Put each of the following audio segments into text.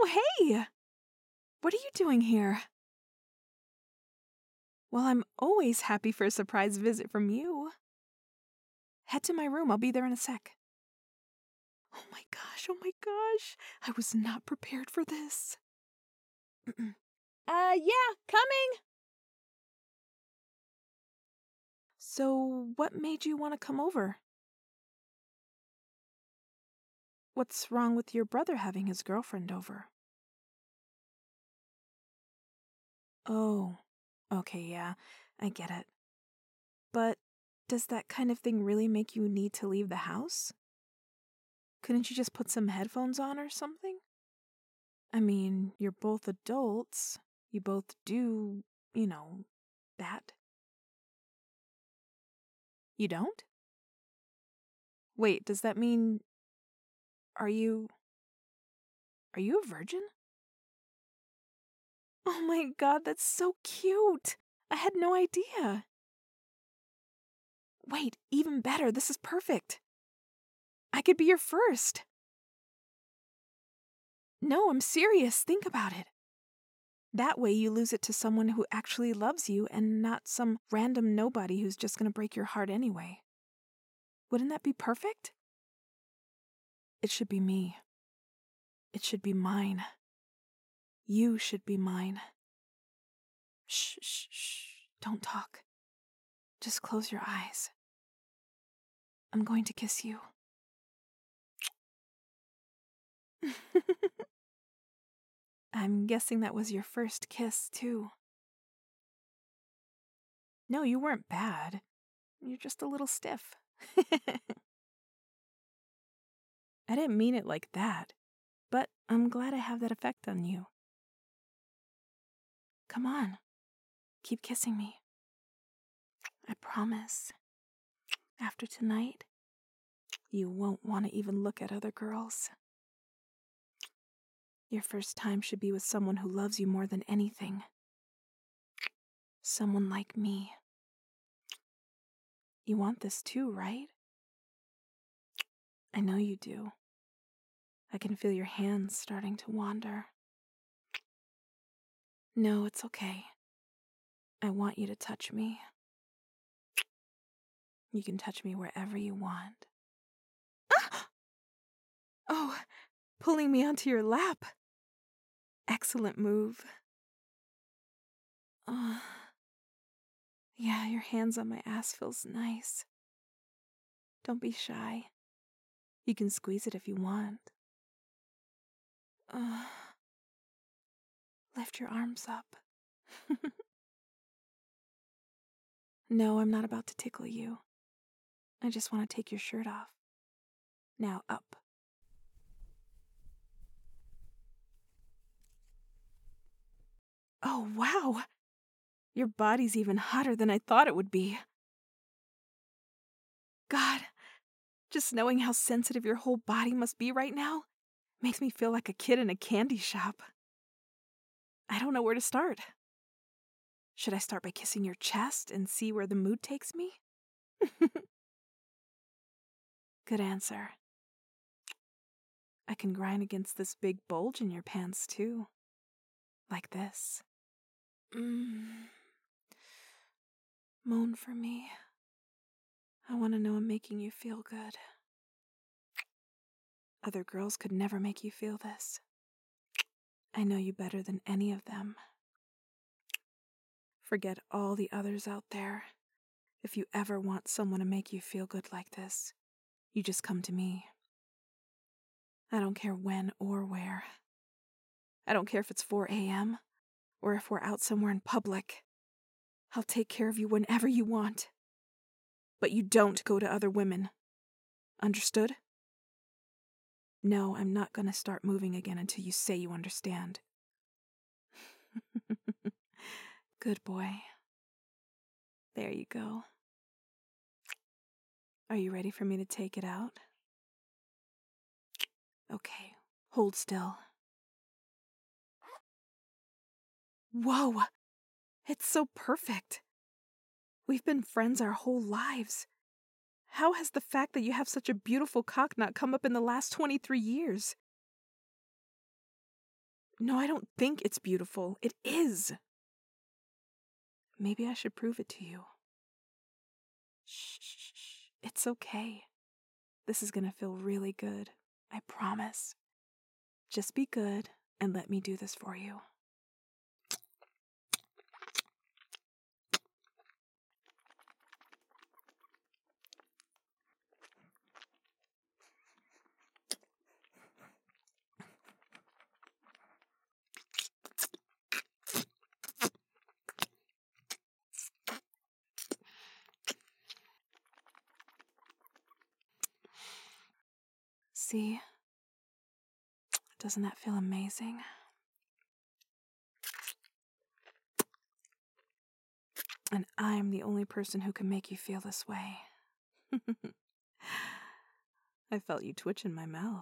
hey! What are you doing here? Well, I'm always happy for a surprise visit from you. Head to my room. I'll be there in a sec. Oh my gosh, oh my gosh. I was not prepared for this. Yeah, coming! So, what made you want to come over? What's wrong with your brother having his girlfriend over? Oh, okay, yeah, I get it. But does that kind of thing really make you need to leave the house? Couldn't you just put some headphones on or something? I mean, you're both adults. You both do, that. You don't? Wait, does that mean... Are you a virgin? Oh my god, that's so cute! I had no idea. Wait, even better, this is perfect. I could be your first. No, I'm serious, think about it. That way you lose it to someone who actually loves you and not some random nobody who's just gonna break your heart anyway. Wouldn't that be perfect? It should be me. It should be mine. You should be mine. Shh, shh, shh. Don't talk. Just close your eyes. I'm going to kiss you. I'm guessing that was your first kiss, too. No, you weren't bad. You're just a little stiff. I didn't mean it like that, but I'm glad I have that effect on you. Come on, keep kissing me. I promise. After tonight, you won't want to even look at other girls. Your first time should be with someone who loves you more than anything. Someone like me. You want this too, right? I know you do. I can feel your hands starting to wander. No, it's okay. I want you to touch me. You can touch me wherever you want. Oh, pulling me onto your lap. Excellent move. Yeah, your hands on my ass feels nice. Don't be shy. You can squeeze it if you want. Lift your arms up. No, I'm not about to tickle you. I just want to take your shirt off. Now up. Oh, wow! Your body's even hotter than I thought it would be. God, just knowing how sensitive your whole body must be right now makes me feel like a kid in a candy shop. I don't know where to start. Should I start by kissing your chest and see where the mood takes me? Good answer. I can grind against this big bulge in your pants, too. Like this. Moan for me. I want to know I'm making you feel good. Other girls could never make you feel this. I know you better than any of them. Forget all the others out there. If you ever want someone to make you feel good like this, you just come to me. I don't care when or where. I don't care if it's 4 a.m. or if we're out somewhere in public. I'll take care of you whenever you want. But you don't go to other women. Understood? No, I'm not gonna start moving again until you say you understand. Good boy. There you go. Are you ready for me to take it out? Okay, hold still. Whoa! It's so perfect. We've been friends our whole lives. How has the fact that you have such a beautiful cock not come up in the last 23 years? No, I don't think it's beautiful. It is. Maybe I should prove it to you. Shh, shh, shh. It's okay. This is gonna feel really good. I promise. Just be good and let me do this for you. See? Doesn't that feel amazing? And I'm the only person who can make you feel this way. I felt you twitch in my mouth.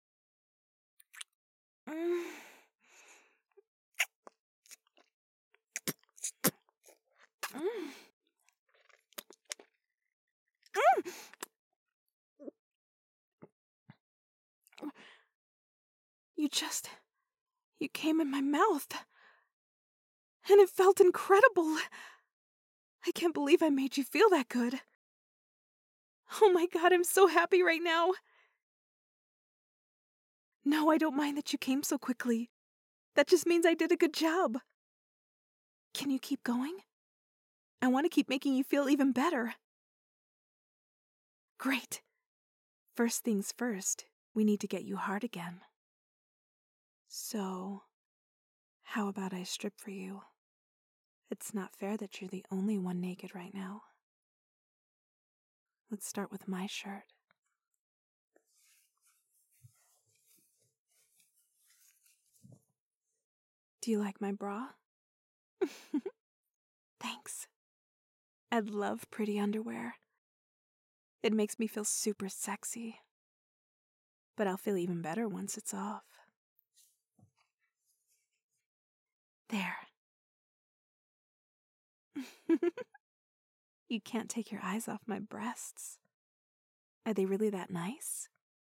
You came in my mouth. And it felt incredible. I can't believe I made you feel that good. Oh my God, I'm so happy right now. No, I don't mind that you came so quickly. That just means I did a good job. Can you keep going? I want to keep making you feel even better. Great. First things first, we need to get you hard again. So, how about I strip for you? It's not fair that you're the only one naked right now. Let's start with my shirt. Do you like my bra? Thanks. I love pretty underwear. It makes me feel super sexy. But I'll feel even better once it's off. There. You can't take your eyes off my breasts. Are they really that nice?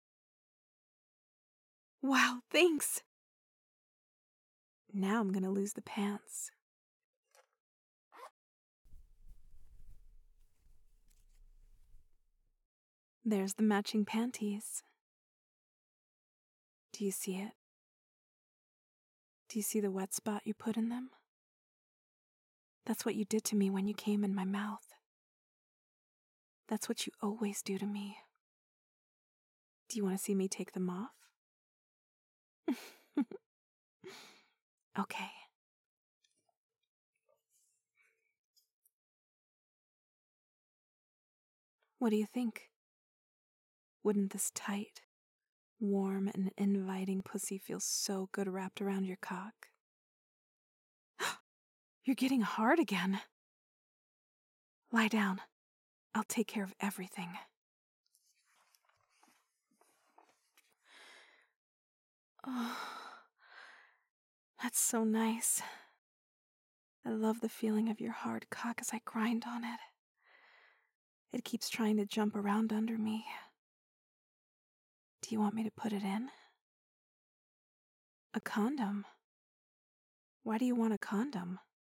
Wow, thanks! Now I'm gonna lose the pants. There's the matching panties. Do you see it? Do you see the wet spot you put in them? That's what you did to me when you came in my mouth. That's what you always do to me. Do you want to see me take them off? Okay. What do you think? Wouldn't this tight, warm, and inviting pussy feel so good wrapped around your cock? You're getting hard again. Lie down. I'll take care of everything. Oh, that's so nice. I love the feeling of your hard cock as I grind on it. It keeps trying to jump around under me. Do you want me to put it in? A condom? Why do you want a condom?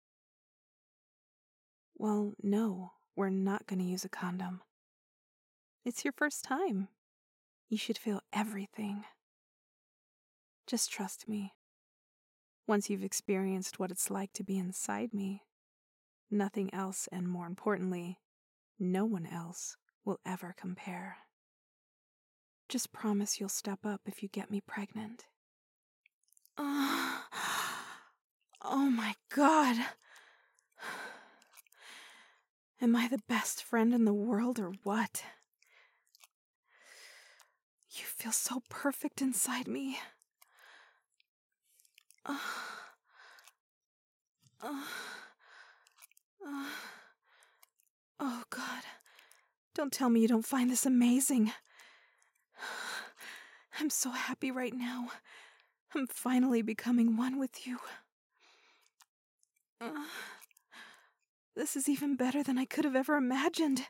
Well, no, we're not going to use a condom. It's your first time. You should feel everything. Just trust me. Once you've experienced what it's like to be inside me, nothing else, and more importantly, no one else, will ever compare. Just promise you'll step up if you get me pregnant. Oh my God. Am I the best friend in the world or what? You feel so perfect inside me. Oh God. Don't tell me you don't find this amazing. I'm so happy right now. I'm finally becoming one with you. This is even better than I could have ever imagined.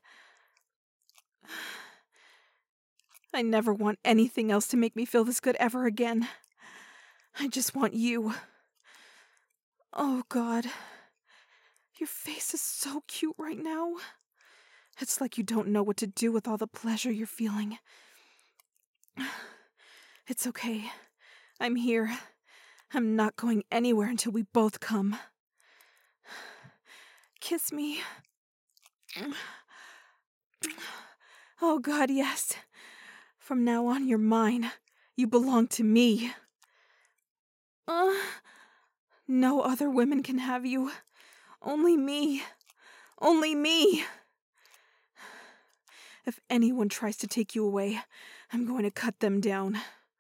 I never want anything else to make me feel this good ever again. I just want you. Oh, God. Your face is so cute right now. It's like you don't know what to do with all the pleasure you're feeling. It's okay. I'm here. I'm not going anywhere until we both come. Kiss me. Oh, God, yes. From now on, you're mine. You belong to me. No other women can have you. Only me. Only me. If anyone tries to take you away, I'm going to cut them down.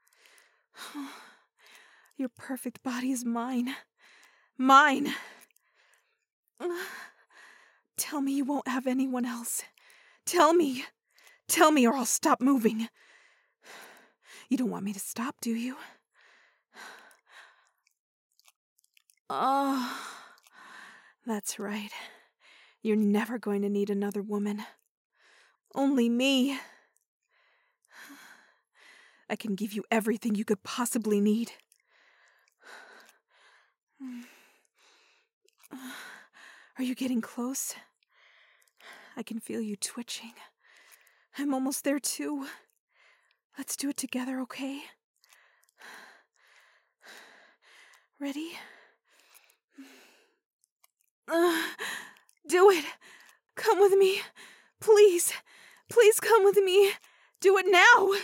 Your perfect body is mine. Mine. Tell me you won't have anyone else. Tell me. Tell me or I'll stop moving. You don't want me to stop, do you? Oh, that's right. You're never going to need another woman. Only me. I can give you everything you could possibly need. Are you getting close? I can feel you twitching. I'm almost there too. Let's do it together, okay? Ready? Do it! Come with me! Please! Please come with me! Do it now!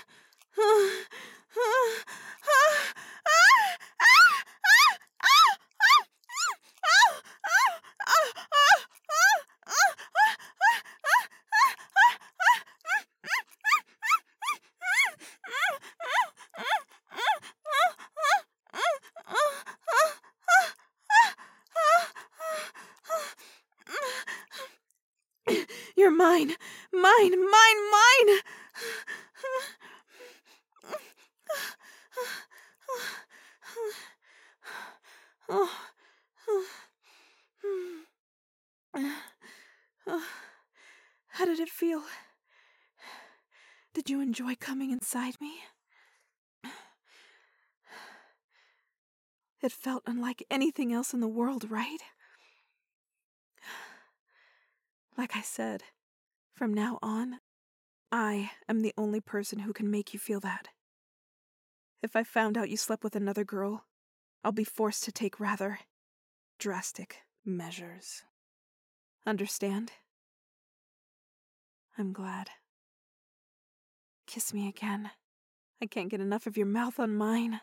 You're mine! Mine! Mine! Mine! How did it feel? Did you enjoy coming inside me? It felt unlike anything else in the world, right? Like I said, from now on, I am the only person who can make you feel that. If I found out you slept with another girl, I'll be forced to take rather drastic measures. Understand? I'm glad. Kiss me again. I can't get enough of your mouth on mine.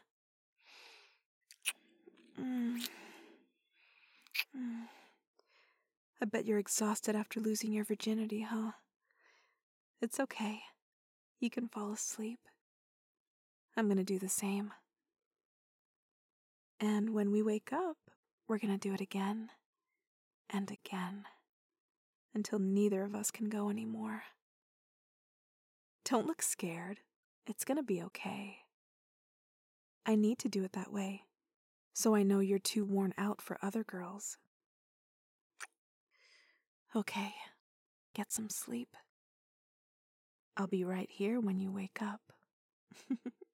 I bet you're exhausted after losing your virginity, huh? It's okay. You can fall asleep. I'm gonna do the same. And when we wake up, we're gonna do it again and again until neither of us can go anymore. Don't look scared. It's gonna be okay. I need to do it that way, so I know you're too worn out for other girls. Okay, get some sleep. I'll be right here when you wake up.